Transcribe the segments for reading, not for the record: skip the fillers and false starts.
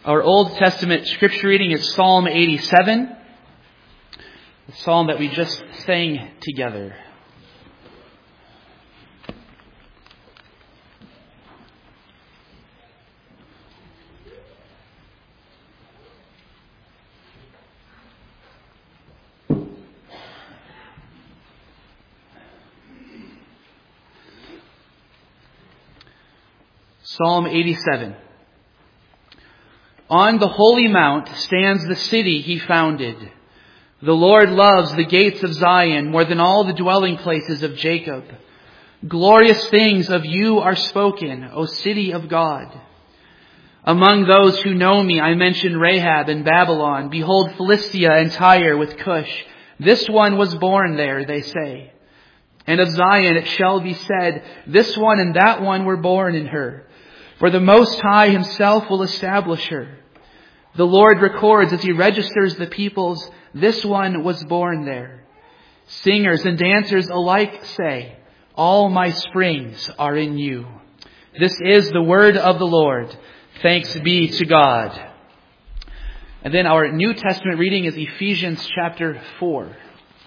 Our Old Testament scripture reading is Psalm 87, the psalm that we just sang together. Psalm 87. On the holy mount stands the city he founded. The Lord loves the gates of Zion more than all the dwelling places of Jacob. Glorious things of you are spoken, O city of God. Among those who know me, I mention Rahab and Babylon. Behold, Philistia and Tyre with Cush. This one was born there, they say. And of Zion it shall be said, this one and that one were born in her. For the Most High himself will establish her. The Lord records as he registers the peoples, this one was born there. Singers and dancers alike say, all my springs are in you. This is the word of the Lord. Thanks be to God. And then our New Testament reading is Ephesians chapter 4.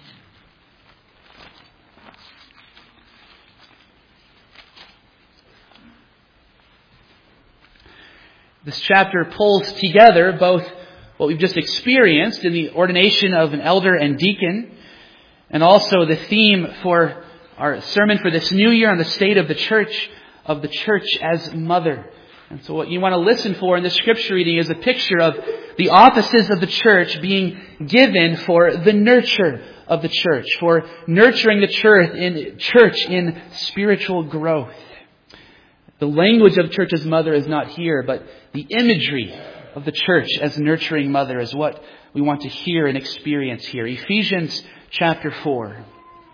This chapter pulls together both what we've just experienced in the ordination of an elder and deacon, and also the theme for our sermon for this new year on the state of the church as mother. And so what you want to listen for in this scripture reading is a picture of the offices of the church being given for the nurture of the church, for nurturing the church in spiritual growth. The language of church as mother is not here, but the imagery of the church as nurturing mother is what we want to hear and experience here. Ephesians chapter 4.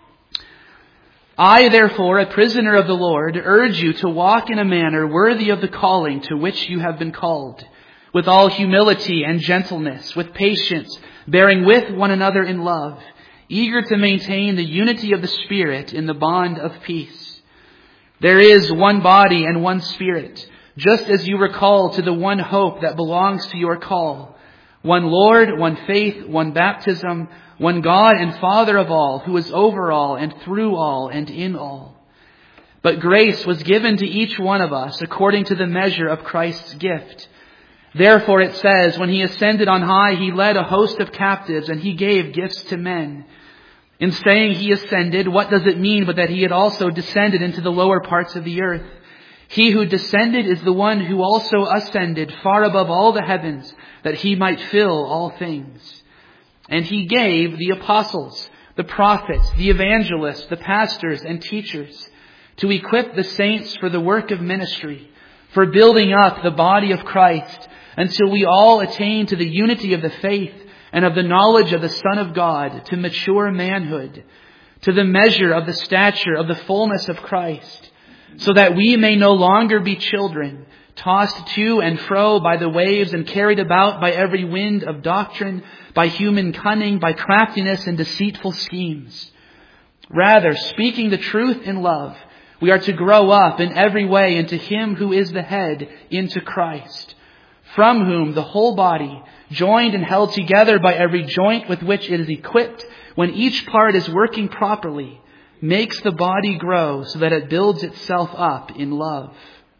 I, therefore, a prisoner of the Lord, urge you to walk in a manner worthy of the calling to which you have been called, with all humility and gentleness, with patience, bearing with one another in love, eager to maintain the unity of the Spirit in the bond of peace. There is one body and one Spirit, just as you were called to the one hope that belongs to your call. One Lord, one faith, one baptism, one God and Father of all, who is over all and through all and in all. But grace was given to each one of us according to the measure of Christ's gift. Therefore it says, when he ascended on high, he led a host of captives and he gave gifts to men. In saying he ascended, what does it mean but that he had also descended into the lower parts of the earth? He who descended is the one who also ascended far above all the heavens, that he might fill all things. And he gave the apostles, the prophets, the evangelists, the pastors and teachers to equip the saints for the work of ministry, for building up the body of Christ, until we all attain to the unity of the faith and of the knowledge of the Son of God, to mature manhood, to the measure of the stature of the fullness of Christ, so that we may no longer be children, tossed to and fro by the waves and carried about by every wind of doctrine, by human cunning, by craftiness and deceitful schemes. Rather, speaking the truth in love, we are to grow up in every way into Him who is the head, into Christ, from whom the whole body, joined and held together by every joint with which it is equipped, when each part is working properly, makes the body grow so that it builds itself up in love.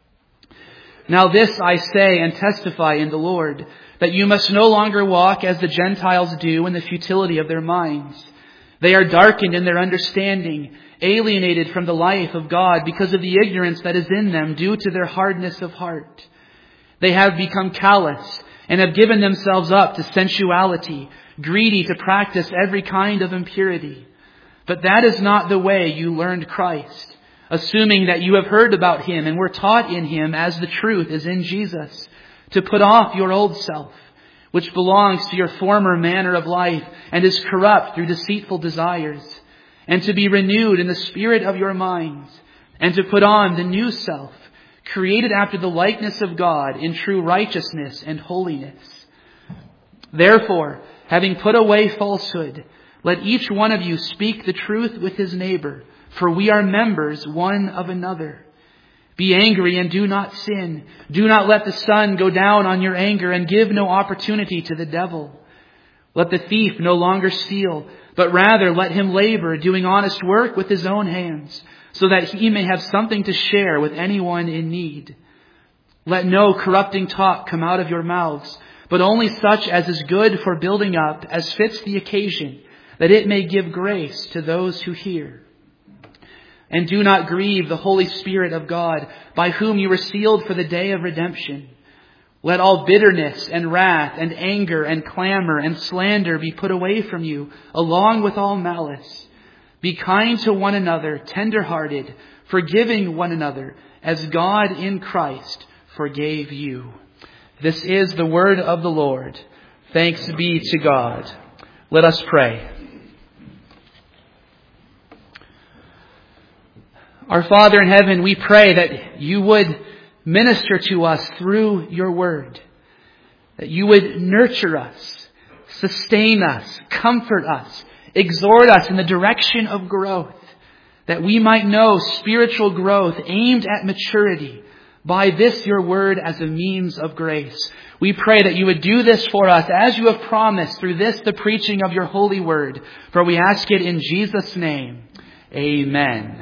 Now this I say and testify in the Lord, that you must no longer walk as the Gentiles do in the futility of their minds. They are darkened in their understanding, alienated from the life of God because of the ignorance that is in them due to their hardness of heart. They have become callous and have given themselves up to sensuality, greedy to practice every kind of impurity. But that is not the way you learned Christ, assuming that you have heard about Him and were taught in Him as the truth is in Jesus, to put off your old self, which belongs to your former manner of life and is corrupt through deceitful desires, and to be renewed in the spirit of your minds, and to put on the new self, created after the likeness of God in true righteousness and holiness. Therefore, having put away falsehood, let each one of you speak the truth with his neighbor, for we are members one of another. Be angry and do not sin. Do not let the sun go down on your anger, and give no opportunity to the devil. Let the thief no longer steal, but rather let him labor, doing honest work with his own hands, so that he may have something to share with anyone in need. Let no corrupting talk come out of your mouths, but only such as is good for building up, as fits the occasion, that it may give grace to those who hear. And do not grieve the Holy Spirit of God, by whom you were sealed for the day of redemption. Let all bitterness and wrath and anger and clamor and slander be put away from you, along with all malice. Be kind to one another, tender-hearted, forgiving one another, as God in Christ forgave you. This is the word of the Lord. Thanks be to God. Let us pray. Our Father in heaven, we pray that you would minister to us through your word, that you would nurture us, sustain us, comfort us, exhort us in the direction of growth, that we might know spiritual growth aimed at maturity by this your word as a means of grace. We pray that you would do this for us as you have promised through this, the preaching of your holy word. For we ask it in Jesus' name. Amen.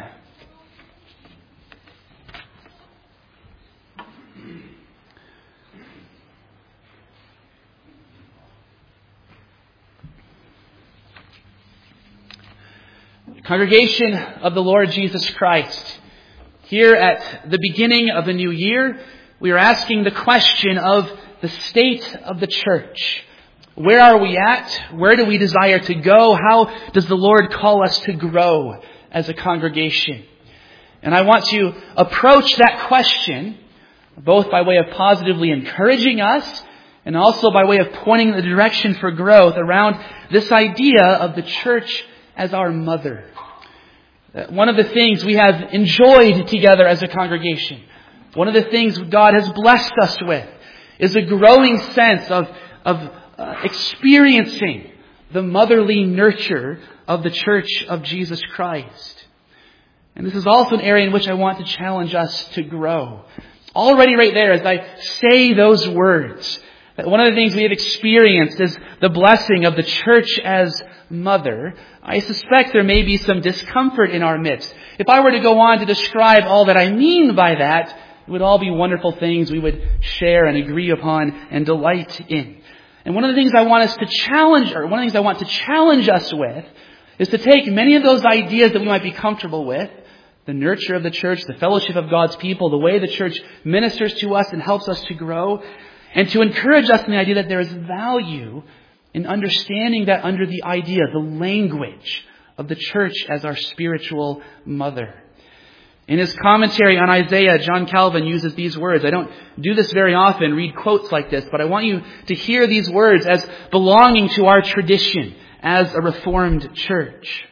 Congregation of the Lord Jesus Christ, here at the beginning of a new year, we are asking the question of the state of the church. Where are we at? Where do we desire to go? How does the Lord call us to grow as a congregation? And I want to approach that question both by way of positively encouraging us and also by way of pointing the direction for growth around this idea of the church as our mother. One of the things we have enjoyed together as a congregation, one of the things God has blessed us with, is a growing sense of experiencing the motherly nurture of the Church of Jesus Christ. And this is also an area in which I want to challenge us to grow. Already right there, as I say those words, that one of the things we have experienced is the blessing of the church as mother. I suspect there may be some discomfort in our midst. If I were to go on to describe all that I mean by that, it would all be wonderful things we would share and agree upon and delight in. And one of the things I want to challenge us with is to take many of those ideas that we might be comfortable with, the nurture of the church, the fellowship of God's people, the way the church ministers to us and helps us to grow, and to encourage us in the idea that there is value in understanding that under the idea, the language of the church as our spiritual mother. In his commentary on Isaiah, John Calvin uses these words. I don't do this very often, read quotes like this, but I want you to hear these words as belonging to our tradition as a Reformed church.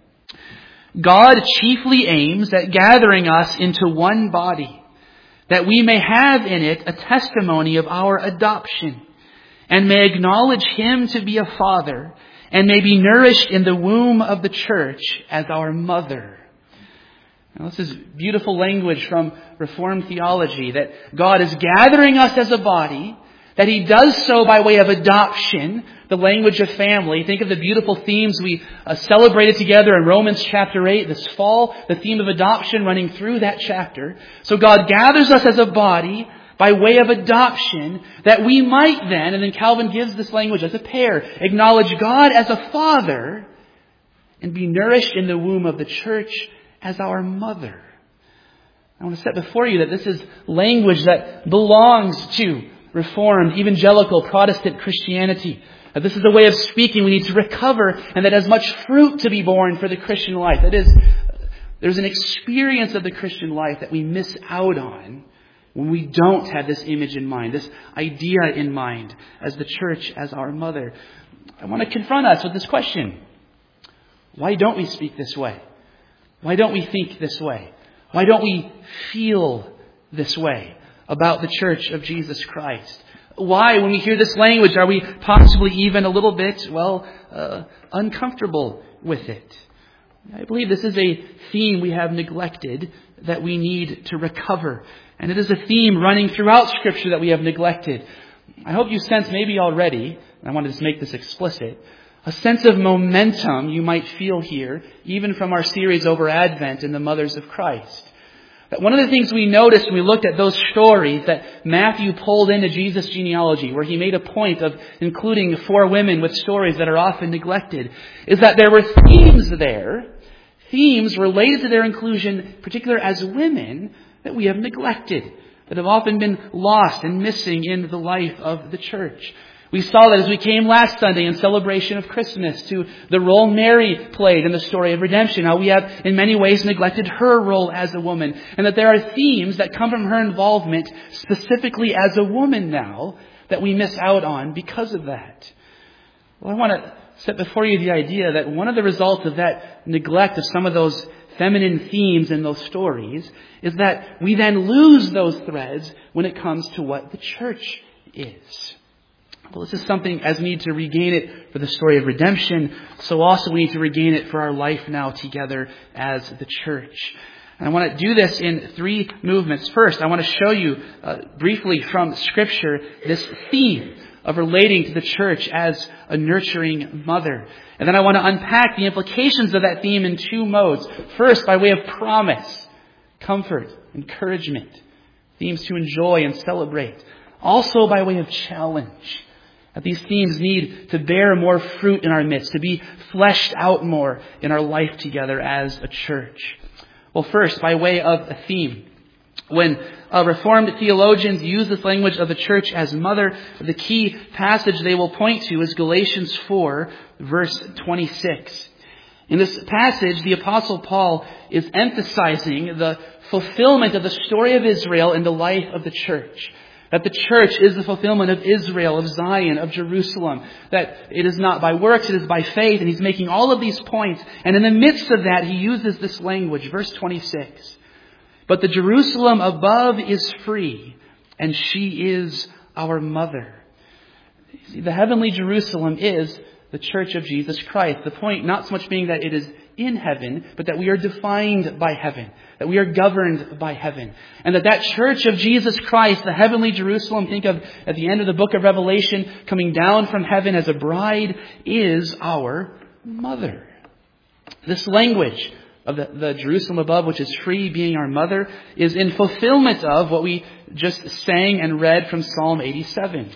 God chiefly aims at gathering us into one body, that we may have in it a testimony of our adoption, and may acknowledge Him to be a Father, and may be nourished in the womb of the church as our mother. Now, this is beautiful language from Reformed theology, that God is gathering us as a body, that He does so by way of adoption, the language of family. Think of the beautiful themes we celebrated together in Romans chapter 8 this fall, the theme of adoption running through that chapter. So God gathers us as a body by way of adoption, that we might then, and then Calvin gives this language as a pair, acknowledge God as a Father and be nourished in the womb of the church as our mother. I want to set before you that this is language that belongs to Reformed, evangelical, Protestant Christianity. That this is a way of speaking we need to recover, and that has much fruit to be born for the Christian life. That is, there's an experience of the Christian life that we miss out on when we don't have this image in mind, this idea in mind as the church as our mother. I want to confront us with this question. Why don't we speak this way? Why don't we think this way? Why don't we feel this way about the church of Jesus Christ? Why, when we hear this language, are we possibly even a little bit, uncomfortable with it? I believe this is a theme we have neglected that we need to recover. And it is a theme running throughout Scripture that we have neglected. I hope you sense maybe already, and I want to just make this explicit, a sense of momentum you might feel here, even from our series over Advent and the Mothers of Christ. That one of the things we noticed when we looked at those stories that Matthew pulled into Jesus' genealogy, where he made a point of including 4 women with stories that are often neglected, is that there were themes there, themes related to their inclusion, particularly as women, that we have neglected, that have often been lost and missing in the life of the church. We saw that as we came last Sunday in celebration of Christmas to the role Mary played in the story of redemption, how we have in many ways neglected her role as a woman, and that there are themes that come from her involvement specifically as a woman now that we miss out on because of that. Well, I want to set before you the idea that one of the results of that neglect of some of those feminine themes in those stories is that we then lose those threads when it comes to what the church is. Well, this is something as we need to regain it for the story of redemption, so also we need to regain it for our life now together as the church. And I want to do this in 3 movements. First, I want to show you briefly from Scripture this theme of relating to the church as a nurturing mother. And then I want to unpack the implications of that theme in 2 modes. First, by way of promise, comfort, encouragement, themes to enjoy and celebrate. Also by way of challenge. That these themes need to bear more fruit in our midst, to be fleshed out more in our life together as a church. Well, first, by way of a theme. When Reformed theologians use this language of the church as mother, the key passage they will point to is Galatians 4, verse 26. In this passage, the Apostle Paul is emphasizing the fulfillment of the story of Israel in the life of the church. That the church is the fulfillment of Israel, of Zion, of Jerusalem. That it is not by works, it is by faith. And he's making all of these points. And in the midst of that, he uses this language. Verse 26. But the Jerusalem above is free, and she is our mother. See, the heavenly Jerusalem is the church of Jesus Christ. The point not so much being that it is in heaven, but that we are defined by heaven, that we are governed by heaven. And that church of Jesus Christ, the heavenly Jerusalem, think of at the end of the book of Revelation, coming down from heaven as a bride, is our mother. This language of the Jerusalem above, which is free, being our mother, is in fulfillment of what we just sang and read from Psalm 87.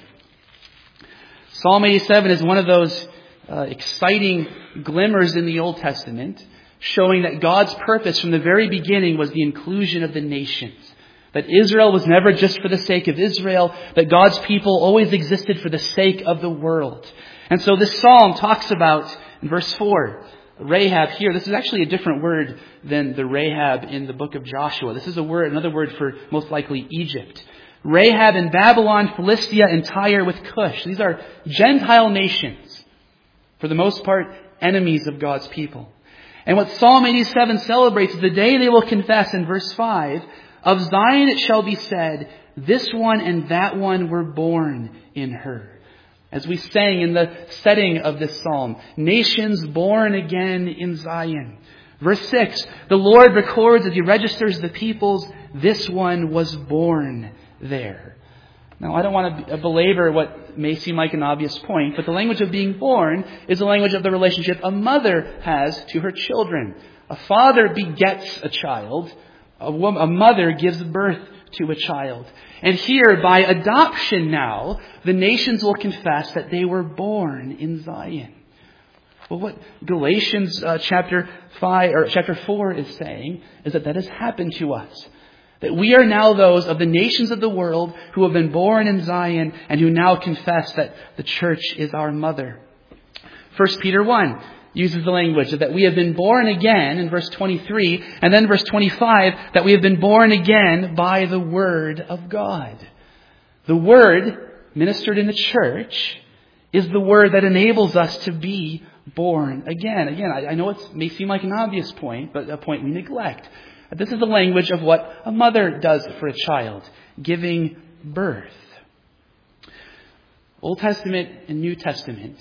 Psalm 87 is one of those exciting glimmers in the Old Testament, showing that God's purpose from the very beginning was the inclusion of the nations. That Israel was never just for the sake of Israel, that God's people always existed for the sake of the world. And so this psalm talks about, in verse 4, Rahab here. This is actually a different word than the Rahab in the book of Joshua. This is another word for most likely Egypt. Rahab in Babylon, Philistia, and Tyre with Cush. These are Gentile nations. For the most part, enemies of God's people. And what Psalm 87 celebrates is the day they will confess in verse 5, of Zion it shall be said, this one and that one were born in her. As we sang in the setting of this psalm, nations born again in Zion. Verse 6, the Lord records as he registers the peoples, this one was born there. Now, I don't want to belabor what may seem like an obvious point, but the language of being born is the language of the relationship a mother has to her children. A father begets a child. A mother gives birth to a child. And here, by adoption now, the nations will confess that they were born in Zion. Well, what Galatians chapter 4 is saying is that has happened to us. That we are now those of the nations of the world who have been born in Zion and who now confess that the church is our mother. 1 Peter 1 uses the language that we have been born again in verse 23, and then verse 25 that we have been born again by the Word of God. The Word ministered in the church is the Word that enables us to be born again. Again, I know it may seem like an obvious point, but a point we neglect. This is the language of what a mother does for a child, giving birth. Old Testament and New Testament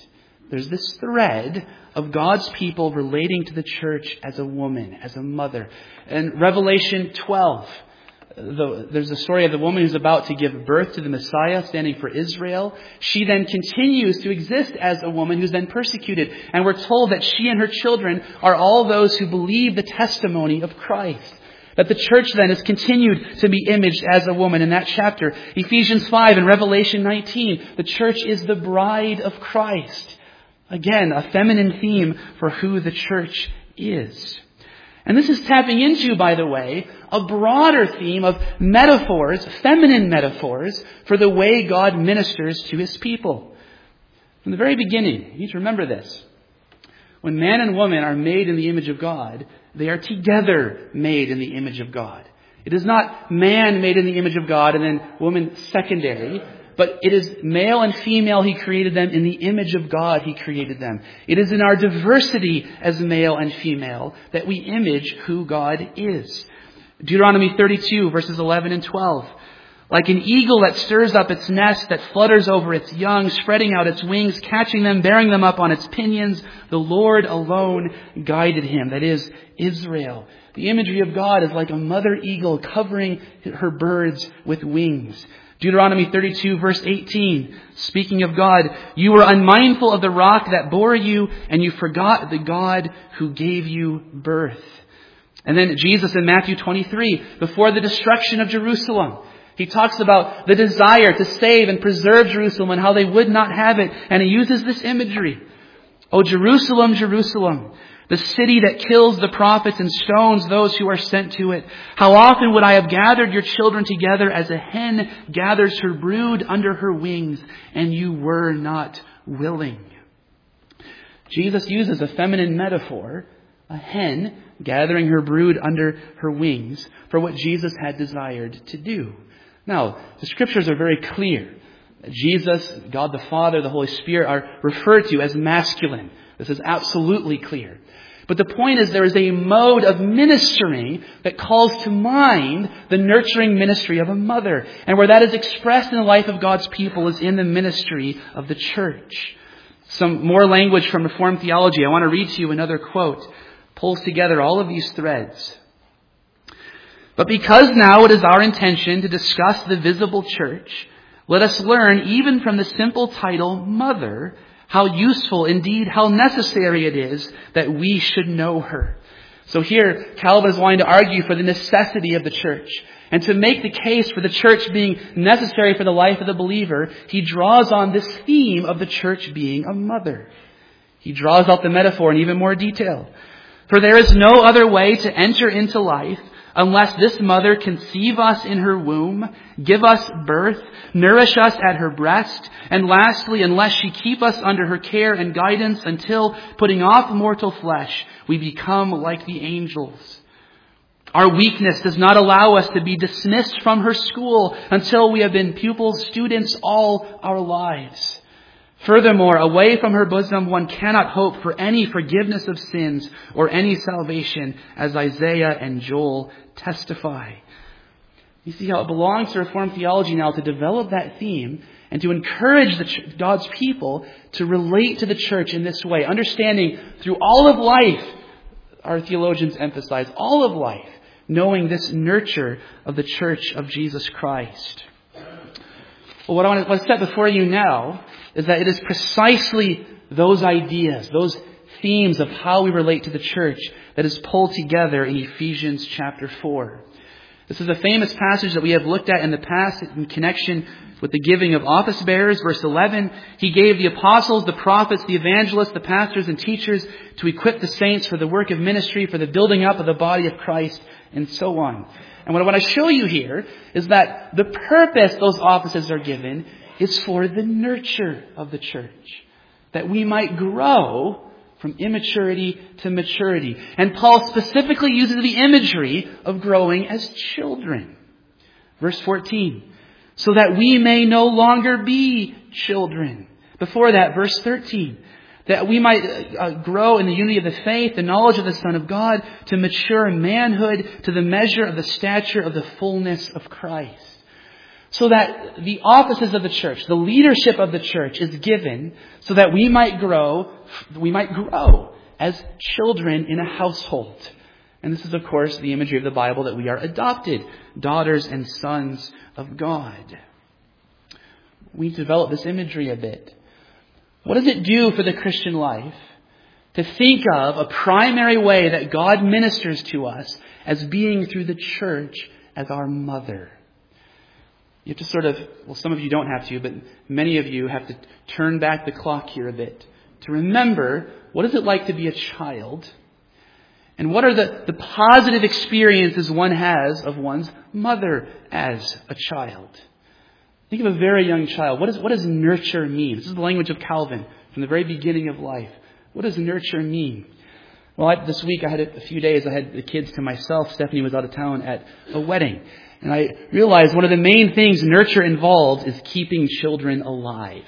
there's this thread of God's people relating to the church as a woman, as a mother. In Revelation 12, there's a story of the woman who's about to give birth to the Messiah, standing for Israel. She then continues to exist as a woman who's then persecuted. And we're told that she and her children are all those who believe the testimony of Christ. That the church then is continued to be imaged as a woman in that chapter. Ephesians 5 and Revelation 19, the church is the bride of Christ. Again, a feminine theme for who the church is. And this is tapping into, by the way, a broader theme of metaphors, feminine metaphors, for the way God ministers to His people. From the very beginning, you need to remember this. When man and woman are made in the image of God, they are together made in the image of God. It is not man made in the image of God and then woman secondary, but it is male and female He created them. In the image of God He created them. It is in our diversity as male and female that we image who God is. Deuteronomy 32 verses 11 and 12. Like an eagle that stirs up its nest, that flutters over its young, spreading out its wings, catching them, bearing them up on its pinions, the Lord alone guided him. That is, Israel. The imagery of God is like a mother eagle covering her birds with wings. Deuteronomy 32 verse 18, speaking of God, you were unmindful of the rock that bore you, and you forgot the God who gave you birth. And then Jesus in Matthew 23, before the destruction of Jerusalem, He talks about the desire to save and preserve Jerusalem and how they would not have it. And He uses this imagery. O Jerusalem, Jerusalem, the city that kills the prophets and stones those who are sent to it. How often would I have gathered your children together as a hen gathers her brood under her wings, and you were not willing. Jesus uses a feminine metaphor, a hen gathering her brood under her wings, for what Jesus had desired to do. Now, the Scriptures are very clear. Jesus, God the Father, the Holy Spirit are referred to as masculine. This is absolutely clear. But the point is there is a mode of ministering that calls to mind the nurturing ministry of a mother. And where that is expressed in the life of God's people is in the ministry of the church. Some more language from Reformed theology. I want to read to you another quote. Pulls together all of these threads. But because now it is our intention to discuss the visible church, let us learn even from the simple title Mother, how useful, indeed how necessary it is that we should know her. So here Calvin is wanting to argue for the necessity of the church. And to make the case for the church being necessary for the life of the believer, he draws on this theme of the church being a mother. He draws out the metaphor in even more detail. For there is no other way to enter into life unless this mother conceive us in her womb, give us birth, nourish us at her breast, and lastly, unless she keep us under her care and guidance until, putting off mortal flesh, we become like the angels. Our weakness does not allow us to be dismissed from her school until we have been pupils, students all our lives. Furthermore, away from her bosom one cannot hope for any forgiveness of sins or any salvation, as Isaiah and Joel testify. You see how it belongs to Reformed theology now to develop that theme and to encourage God's people to relate to the church in this way, understanding through all of life, our theologians emphasize, all of life, knowing this nurture of the church of Jesus Christ. Well, what I want to set before you now is that it is precisely those ideas, those themes of how we relate to the church that is pulled together in Ephesians chapter 4. This is a famous passage that we have looked at in the past in connection with the giving of office bearers. Verse 11, He gave the apostles, the prophets, the evangelists, the pastors and teachers to equip the saints for the work of ministry, for the building up of the body of Christ, and so on. And what I want to show you here is that the purpose those offices are given is for the nurture of the church, that we might grow from immaturity to maturity. And Paul specifically uses the imagery of growing as children. Verse 14, so that we may no longer be children. Before that, verse 13, that we might grow in the unity of the faith, the knowledge of the Son of God, to mature manhood, to the measure of the stature of the fullness of Christ. so that the offices of the church, the leadership of the church is given so that we might grow as children in a household. And this is, of course, the imagery of the Bible that we are adopted daughters and sons of God. We develop this imagery a bit. What does it do for the Christian life to think of a primary way that God ministers to us as being through the church as our mother? You have to some of you don't have to, but many of you have to turn back the clock here a bit to remember, what is it like to be a child? And what are the positive experiences one has of one's mother as a child? Think of a very young child. What does nurture mean? This is the language of Calvin from the very beginning of life. What does nurture mean? Well, this week I had a few days. I had the kids to myself. Stephanie was out of town at a wedding. And I realized one of the main things nurture involves is keeping children alive.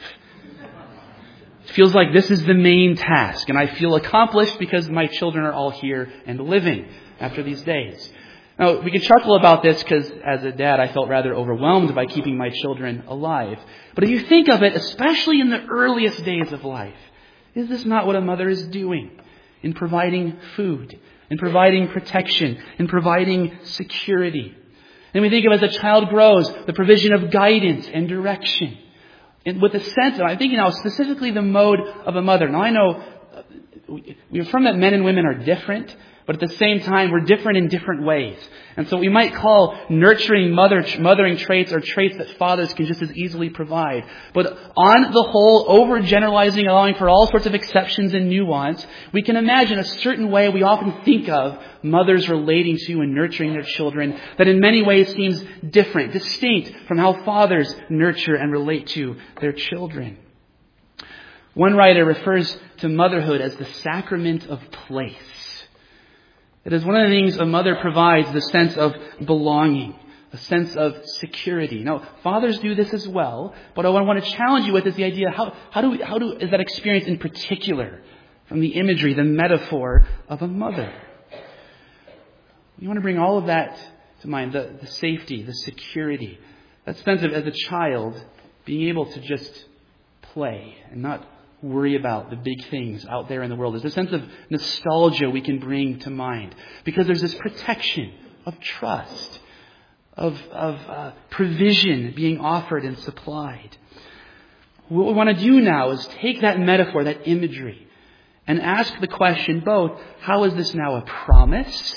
It feels like this is the main task. And I feel accomplished because my children are all here and living after these days. Now, we can chuckle about this because as a dad, I felt rather overwhelmed by keeping my children alive. But if you think of it, especially in the earliest days of life, is this not what a mother is doing in providing food, in providing protection, in providing security? And we think of as a child grows, the provision of guidance and direction. And with a sense of, I'm thinking now specifically the mode of a mother. Now I know we affirm that men and women are different, but at the same time we're different in different ways. And so we might call nurturing mothering traits or traits that fathers can just as easily provide. But on the whole, overgeneralizing, allowing for all sorts of exceptions and nuance, we can imagine a certain way we often think of mothers relating to and nurturing their children that in many ways seems different, distinct from how fathers nurture and relate to their children. One writer refers to motherhood as the sacrament of place. It is one of the things a mother provides, the sense of belonging, a sense of security. Now, fathers do this as well, but what I want to challenge you with is the idea, how is that experience in particular from the imagery, the metaphor of a mother? You want to bring all of that to mind, the safety, the security, that sense of, as a child, being able to just play and not worry about the big things out there in the world. There's a sense of nostalgia we can bring to mind because there's this protection of trust, of provision being offered and supplied. What we want to do now is take that metaphor, that imagery, and ask the question both, how is this now a promise?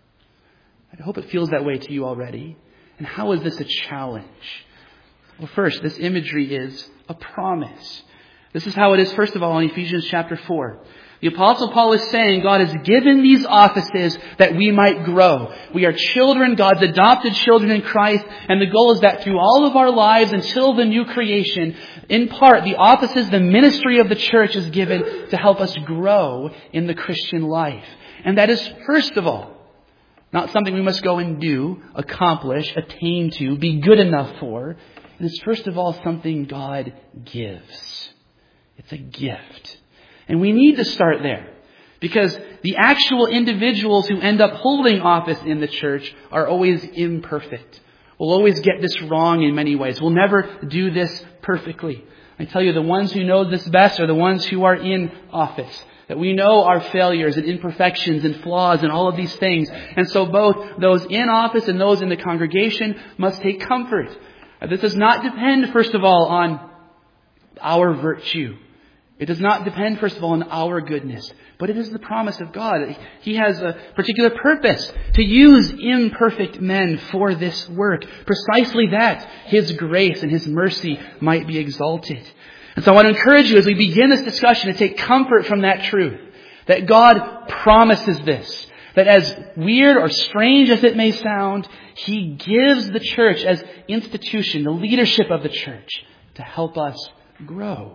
I hope it feels that way to you already. And how is this a challenge? Well, first, this imagery is a promise. This is how it is, first of all, in Ephesians chapter 4. The Apostle Paul is saying God has given these offices that we might grow. We are children, God's adopted children in Christ, and the goal is that through all of our lives until the new creation, in part, the offices, the ministry of the church is given to help us grow in the Christian life. And that is, first of all, not something we must go and do, accomplish, attain to, be good enough for. It is, first of all, something God gives. It's a gift. And we need to start there. Because the actual individuals who end up holding office in the church are always imperfect. We'll always get this wrong in many ways. We'll never do this perfectly. I tell you, the ones who know this best are the ones who are in office. That we know our failures and imperfections and flaws and all of these things. And so both those in office and those in the congregation must take comfort. This does not depend, first of all, on our virtue. It does not depend, first of all, on our goodness, but it is the promise of God. He has a particular purpose to use imperfect men for this work. Precisely that, His grace and His mercy might be exalted. And so I want to encourage you as we begin this discussion to take comfort from that truth, that God promises this, that as weird or strange as it may sound, He gives the church as institution, the leadership of the church, to help us grow.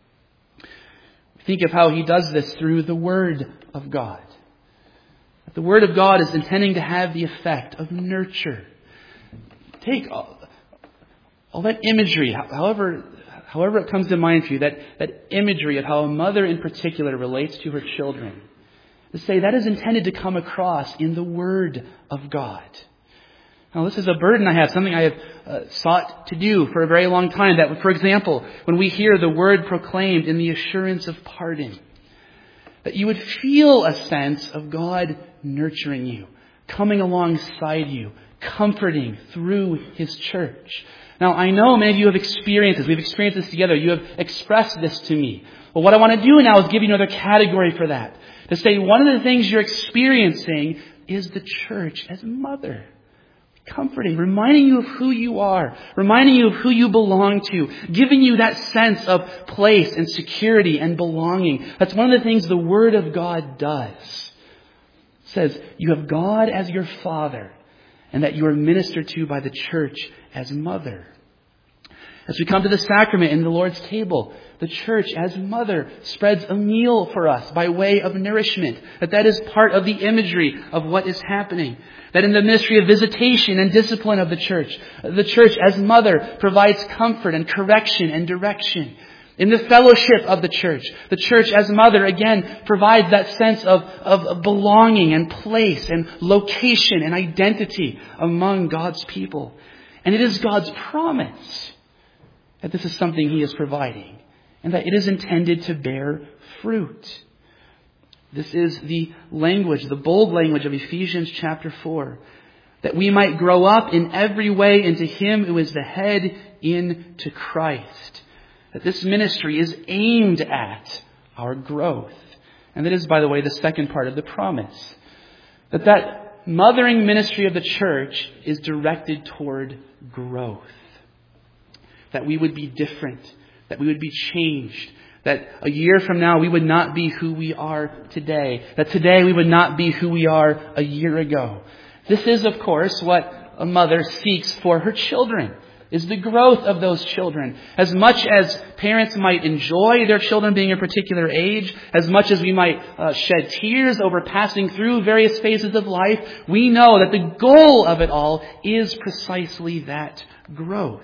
Think of how He does this through the Word of God. The Word of God is intending to have the effect of nurture. Take all that imagery, however it comes to mind for you, that imagery of how a mother in particular relates to her children, to say that is intended to come across in the Word of God. Now, this is a burden I have, something I have sought to do for a very long time. That, for example, when we hear the word proclaimed in the assurance of pardon, that you would feel a sense of God nurturing you, coming alongside you, comforting through His church. Now, I know many of you have experienced this. We've experienced this together. You have expressed this to me. But what I want to do now is give you another category for that. To say one of the things you're experiencing is the church as mother. Comforting, reminding you of who you are, reminding you of who you belong to, giving you that sense of place and security and belonging. That's one of the things the Word of God does. It says, you have God as your Father, and that you are ministered to by the church as mother. As we come to the sacrament in the Lord's table, the church as mother spreads a meal for us by way of nourishment. That is part of the imagery of what is happening. That in the ministry of visitation and discipline of the church as mother provides comfort and correction and direction. In the fellowship of the church as mother again provides that sense of belonging and place and location and identity among God's people. And it is God's promise that this is something He is providing and that it is intended to bear fruit. This is the language, the bold language of Ephesians chapter 4, that we might grow up in every way into Him who is the head, into Christ. That this ministry is aimed at our growth. And that is, by the way, the second part of the promise. That mothering ministry of the church is directed toward growth. That we would be different. That we would be changed. That a year from now we would not be who we are today. That today we would not be who we are a year ago. This is, of course, what a mother seeks for her children. Is the growth of those children. As much as parents might enjoy their children being a particular age, as much as we might shed tears over passing through various phases of life, we know that the goal of it all is precisely that growth.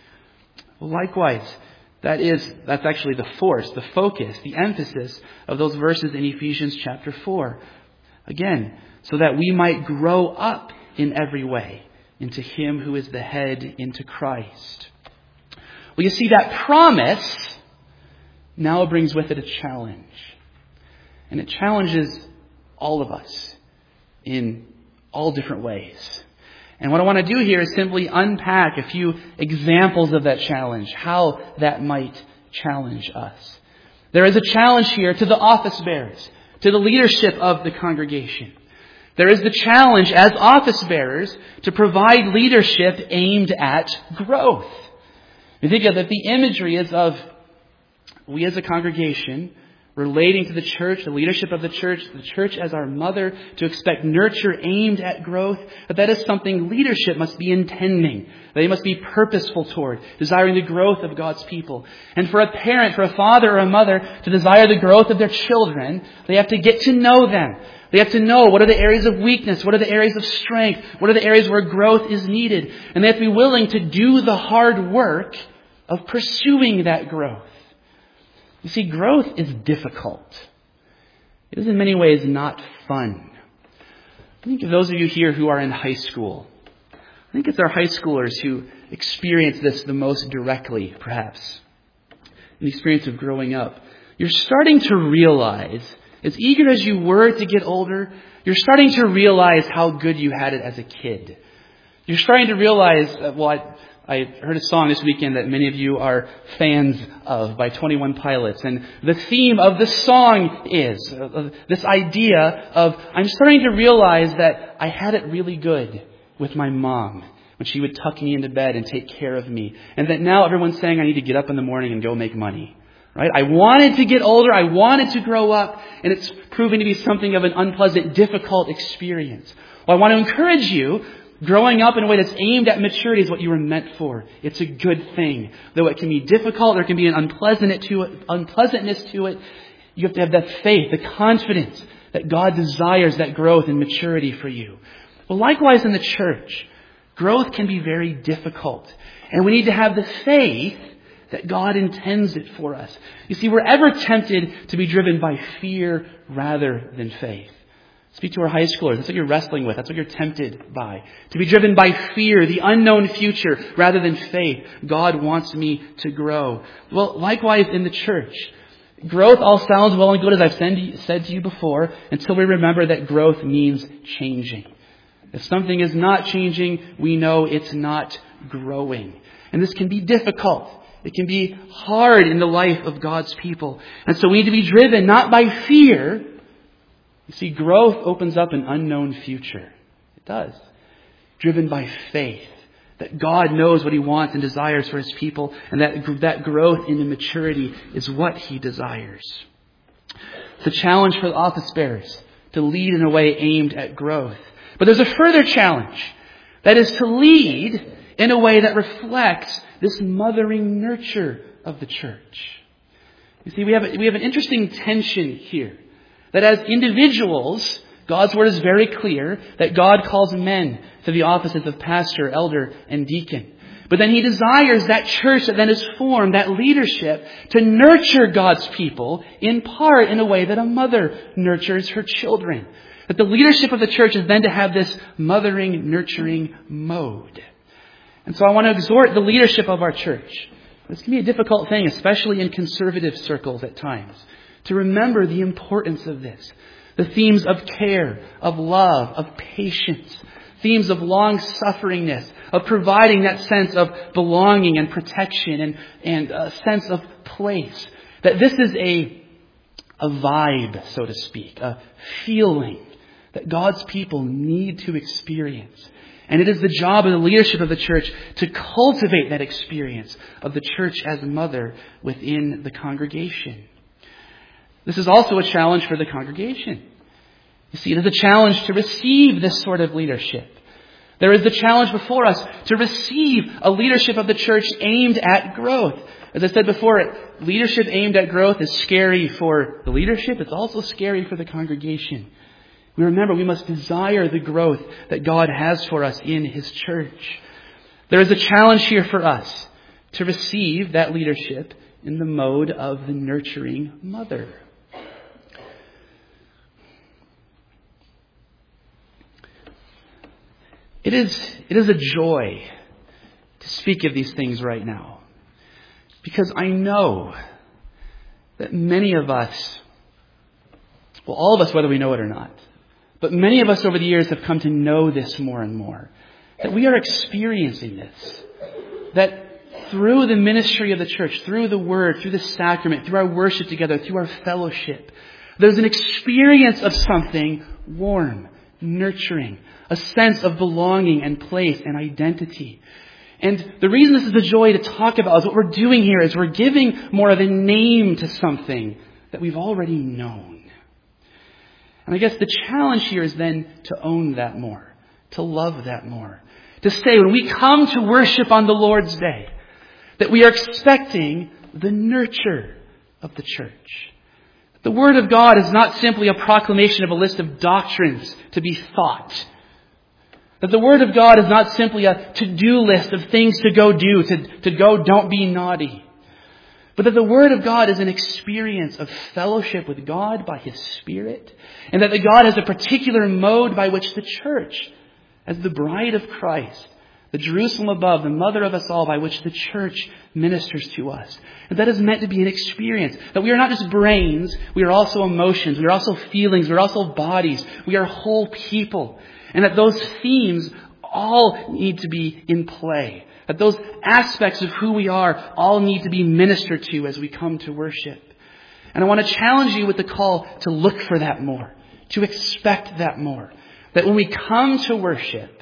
Likewise, that's actually the force, the focus, the emphasis of those verses in Ephesians chapter 4. Again, so that we might grow up in every way into Him who is the head, into Christ. Well, you see, that promise now brings with it a challenge. And it challenges all of us in all different ways. And what I want to do here is simply unpack a few examples of that challenge, how that might challenge us. There is a challenge here to the office bearers, to the leadership of the congregation. There is the challenge as office bearers to provide leadership aimed at growth. You think of that the imagery is of we as a congregation relating to the church, the leadership of the church as our mother, to expect nurture aimed at growth. But that is something leadership must be intending. They must be purposeful toward, desiring the growth of God's people. And for a parent, for a father or a mother to desire the growth of their children, they have to get to know them. They have to know what are the areas of weakness, what are the areas of strength, what are the areas where growth is needed. And they have to be willing to do the hard work of pursuing that growth. You see, growth is difficult. It is in many ways not fun. I think of those of you here who are in high school. I think it's our high schoolers who experience this the most directly, perhaps. In the experience of growing up. You're starting to realize, as eager as you were to get older, you're starting to realize how good you had it as a kid. You're starting to realize, I heard a song this weekend that many of you are fans of by 21 Pilots. And the theme of the song is this idea of I'm starting to realize that I had it really good with my mom when she would tuck me into bed and take care of me. And that now everyone's saying I need to get up in the morning and go make money. Right? I wanted to get older. I wanted to grow up. And it's proving to be something of an unpleasant, difficult experience. Well, I want to encourage you. Growing up in a way that's aimed at maturity is what you were meant for. It's a good thing. Though it can be difficult, there can be an unpleasantness to it, you have to have that faith, the confidence that God desires that growth and maturity for you. Well, likewise in the church, growth can be very difficult. And we need to have the faith that God intends it for us. You see, we're ever tempted to be driven by fear rather than faith. Speak to our high schoolers. That's what you're wrestling with. That's what you're tempted by. To be driven by fear, the unknown future, rather than faith. God wants me to grow. Well, likewise in the church. Growth all sounds well and good, as I've said to you before, until we remember that growth means changing. If something is not changing, we know it's not growing. And this can be difficult. It can be hard in the life of God's people. And so we need to be driven not by fear. You see, growth opens up an unknown future. It does. Driven by faith. That God knows what He wants and desires for His people. And that growth into maturity is what He desires. It's a challenge for the office bearers to lead in a way aimed at growth. But there's a further challenge. That is to lead in a way that reflects this mothering nurture of the church. You see, we have an interesting tension here. That as individuals, God's word is very clear that God calls men to the offices of pastor, elder, and deacon. But then He desires that church that then is formed, that leadership, to nurture God's people in part in a way that a mother nurtures her children. That the leadership of the church is then to have this mothering, nurturing mode. And so I want to exhort the leadership of our church. This can be a difficult thing, especially in conservative circles at times, to remember the importance of this. The themes of care, of love, of patience, themes of long-sufferingness, of providing that sense of belonging and protection and a sense of place. That this is a vibe, so to speak, a feeling that God's people need to experience. And it is the job of the leadership of the church to cultivate that experience of the church as mother within the congregation. This is also a challenge for the congregation. You see, it is a challenge to receive this sort of leadership. There is the challenge before us to receive a leadership of the church aimed at growth. As I said before, leadership aimed at growth is scary for the leadership. It's also scary for the congregation. We remember we must desire the growth that God has for us in His church. There is a challenge here for us to receive that leadership in the mode of the nurturing mother. It is a joy to speak of these things right now, because I know that many of us, well, all of us, whether we know it or not, but many of us over the years have come to know this more and more, that we are experiencing this, that through the ministry of the church, through the Word, through the sacrament, through our worship together, through our fellowship, there's an experience of something warm, nurturing, a sense of belonging and place and identity. And the reason this is a joy to talk about is what we're doing here is we're giving more of a name to something that we've already known. And I guess the challenge here is then to own that more, to love that more, to say when we come to worship on the Lord's Day, that we are expecting the nurture of the church. The Word of God is not simply a proclamation of a list of doctrines to be thought. That the Word of God is not simply a to-do list of things to go do, to go don't be naughty. But that the Word of God is an experience of fellowship with God by His Spirit. And that God has a particular mode by which the church, as the bride of Christ, the Jerusalem above, the mother of us all, by which the church ministers to us. And that is meant to be an experience. That we are not just brains, we are also emotions, we are also feelings, we are also bodies. We are whole people. And that those themes all need to be in play. That those aspects of who we are all need to be ministered to as we come to worship. And I want to challenge you with the call to look for that more, to expect that more. That when we come to worship,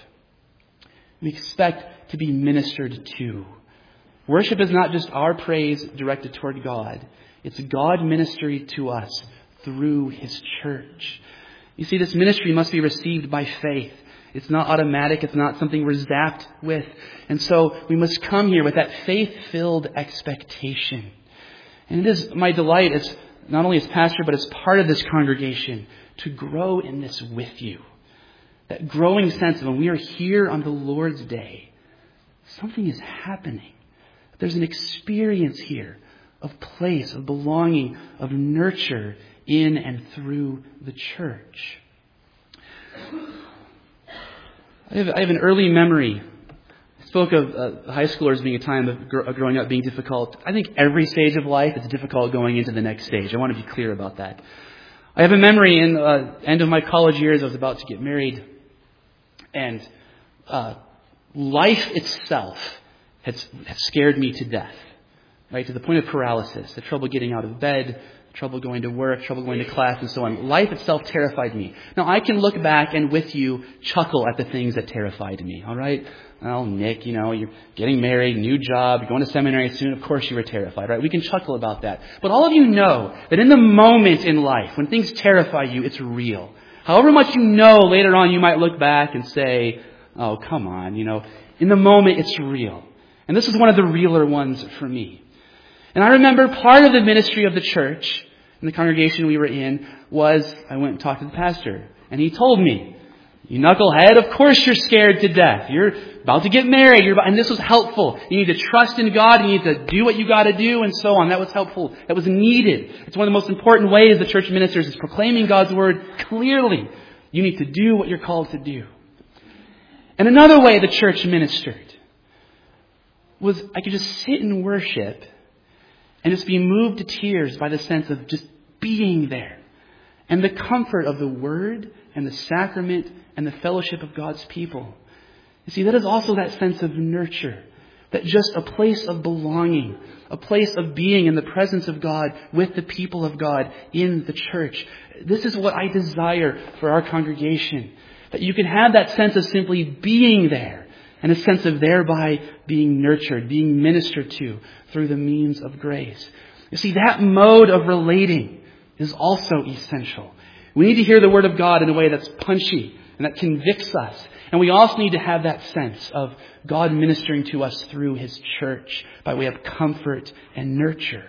we expect to be ministered to. Worship is not just our praise directed toward God. It's God ministry to us through His church. You see, this ministry must be received by faith. It's not automatic. It's not something we're zapped with. And so we must come here with that faith-filled expectation. And it is my delight, as not only as pastor, but as part of this congregation, to grow in this with you. That growing sense of when we are here on the Lord's Day, something is happening. There's an experience here of place, of belonging, of nurture in and through the church. I have an early memory. I spoke of high schoolers being a time of growing up being difficult. I think every stage of life is difficult going into the next stage. I want to be clear about that. I have a memory in the end of my college years. I was about to get married. And life itself had scared me to death. Right? To the point of paralysis. The trouble getting out of bed. Trouble going to work, trouble going to class, and so on. Life itself terrified me. Now, I can look back and with you chuckle at the things that terrified me, all right? Well, Nick, you're getting married, new job, you're going to seminary soon. Of course you were terrified, right? We can chuckle about that. But all of you know that in the moment in life, when things terrify you, it's real. However much you know, later on you might look back and say, oh, come on, in the moment it's real. And this is one of the realer ones for me. And I remember part of the ministry of the church in the congregation we were in was I went and talked to the pastor. And he told me, you knucklehead, of course you're scared to death. You're about to get married. And this was helpful. You need to trust in God. You need to do what you got to do and so on. That was helpful. That was needed. It's one of the most important ways the church ministers is proclaiming God's word clearly. You need to do what you're called to do. And another way the church ministered was I could just sit and worship and just be moved to tears by the sense of just being there. And the comfort of the Word and the sacrament and the fellowship of God's people. You see, that is also that sense of nurture. That just a place of belonging. A place of being in the presence of God with the people of God in the church. This is what I desire for our congregation. That you can have that sense of simply being there. And a sense of thereby being nurtured, being ministered to through the means of grace. You see, that mode of relating is also essential. We need to hear the Word of God in a way that's punchy and that convicts us. And we also need to have that sense of God ministering to us through His church by way of comfort and nurture.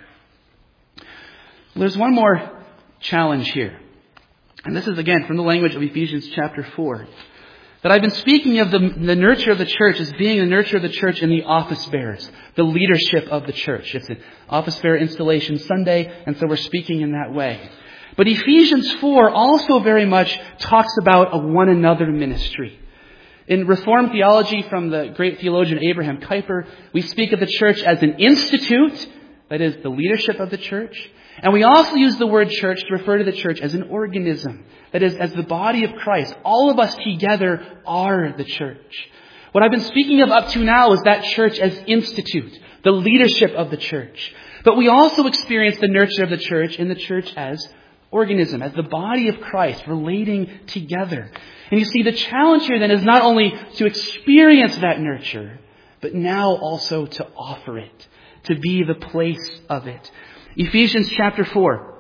There's one more challenge here. And this is again from the language of Ephesians chapter 4. That I've been speaking of the nurture of the church as being the nurture of the church in the office bearers, the leadership of the church. It's an office bearer installation Sunday, and so we're speaking in that way. But Ephesians 4 also very much talks about a one another ministry. In Reformed theology from the great theologian Abraham Kuyper, we speak of the church as an institute, that is the leadership of the church. And we also use the word church to refer to the church as an organism. That is, as the body of Christ. All of us together are the church. What I've been speaking of up to now is that church as institute. The leadership of the church. But we also experience the nurture of the church in the church as organism. As the body of Christ relating together. And you see, the challenge here then is not only to experience that nurture, but now also to offer it. To be the place of it. Ephesians chapter 4,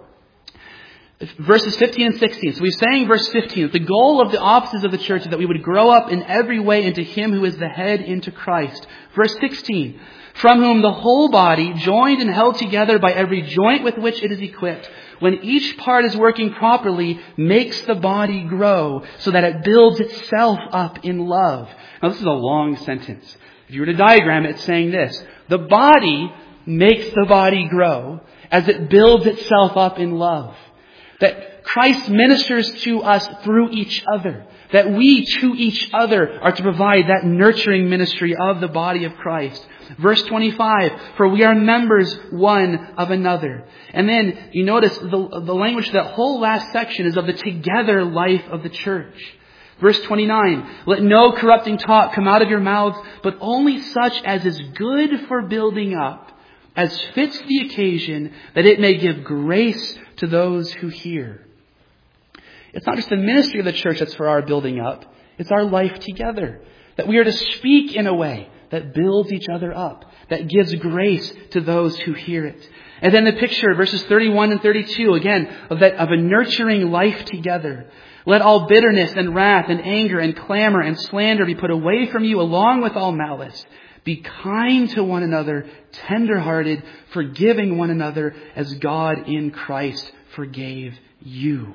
verses 15 and 16. So we sang verse 15. The goal of the offices of the church is that we would grow up in every way into Him who is the head, into Christ. Verse 16. From whom the whole body, joined and held together by every joint with which it is equipped, when each part is working properly, makes the body grow so that it builds itself up in love. Now this is a long sentence. If you were to diagram it, it's saying this. The body makes the body grow as it builds itself up in love. That Christ ministers to us through each other. That we to each other are to provide that nurturing ministry of the body of Christ. Verse 25, for we are members one of another. And then you notice the language of that whole last section is of the together life of the church. Verse 29, let no corrupting talk come out of your mouths, but only such as is good for building up, as fits the occasion, that it may give grace to those who hear. It's not just the ministry of the church that's for our building up. It's our life together. That we are to speak in a way that builds each other up. That gives grace to those who hear it. And then the picture, verses 31 and 32, again, of a nurturing life together. Let all bitterness and wrath and anger and clamor and slander be put away from you along with all malice. Be kind to one another, tender-hearted, forgiving one another as God in Christ forgave you.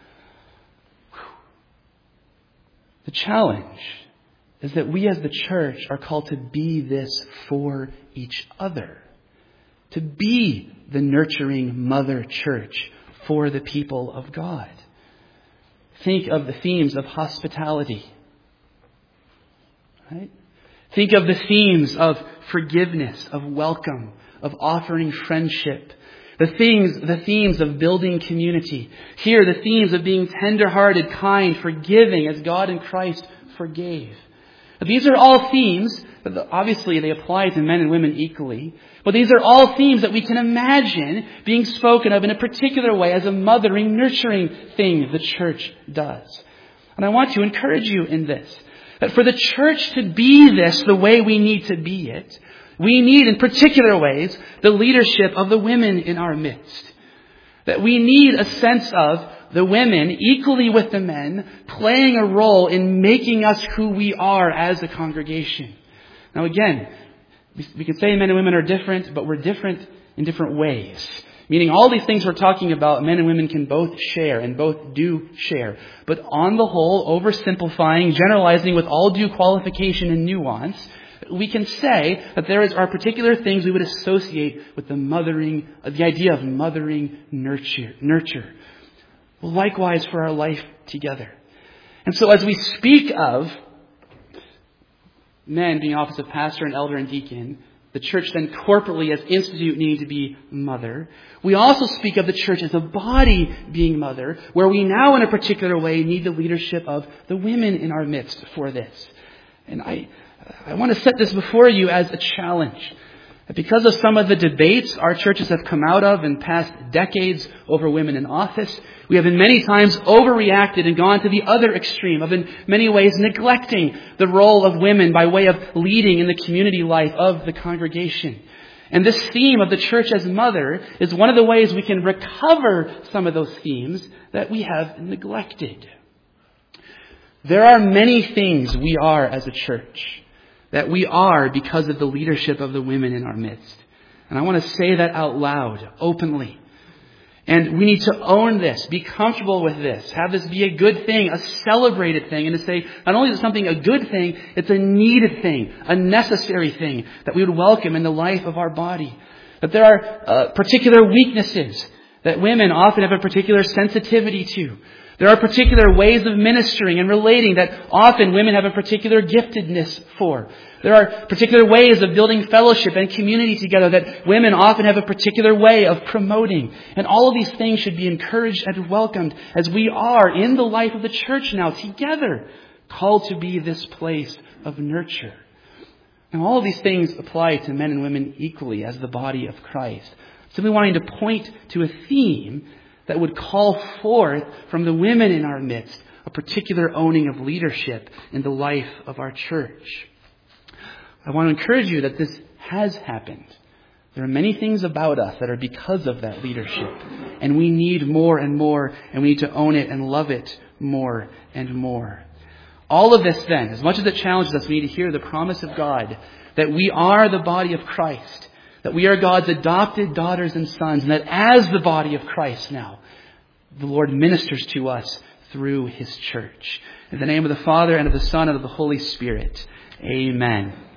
The challenge is that we as the church are called to be this for each other. To be the nurturing mother church for the people of God. think of the themes of hospitality. Right? Think of the themes of forgiveness, of welcome, of offering friendship. The themes of building community. Here, the themes of being tender-hearted, kind, forgiving, as God in Christ forgave. These are all themes, obviously they apply to men and women equally, but these are all themes that we can imagine being spoken of in a particular way as a mothering, nurturing thing the church does. And I want to encourage you in this, that for the church to be this the way we need to be it, we need, in particular ways, the leadership of the women in our midst. That we need a sense of the women, equally with the men, playing a role in making us who we are as a congregation. Now again, we can say men and women are different, but we're different in different ways. Meaning all these things we're talking about, men and women can both share and both do share. But on the whole, oversimplifying, generalizing with all due qualification and nuance, we can say that there are particular things we would associate with the idea of mothering nurture. Well, likewise for our life together. And so as we speak of men being office of pastor and elder and deacon, the church then corporately as institute needing to be mother, we also speak of the church as a body being mother, where we now in a particular way need the leadership of the women in our midst for this. And I want to set this before you as a challenge. Because of some of the debates our churches have come out of in past decades over women in office, we have in many times overreacted and gone to the other extreme of in many ways neglecting the role of women by way of leading in the community life of the congregation. And this theme of the church as mother is one of the ways we can recover some of those themes that we have neglected. There are many things we are as a church that we are because of the leadership of the women in our midst. And I want to say that out loud, openly. And we need to own this, be comfortable with this, have this be a good thing, a celebrated thing, and to say not only is it something a good thing, it's a needed thing, a necessary thing that we would welcome in the life of our body. That there are particular weaknesses that women often have a particular sensitivity to. There are particular ways of ministering and relating that often women have a particular giftedness for. There are particular ways of building fellowship and community together that women often have a particular way of promoting. And all of these things should be encouraged and welcomed as we are in the life of the church now together, called to be this place of nurture. And all of these things apply to men and women equally as the body of Christ. Simply wanting to point to a theme that would call forth from the women in our midst a particular owning of leadership in the life of our church. I want to encourage you that this has happened. There are many things about us that are because of that leadership. And we need more and more, and we need to own it and love it more and more. All of this then, as much as it challenges us, we need to hear the promise of God that we are the body of Christ, that we are God's adopted daughters and sons, and that as the body of Christ now, the Lord ministers to us through His church. In the name of the Father, and of the Son, and of the Holy Spirit. Amen.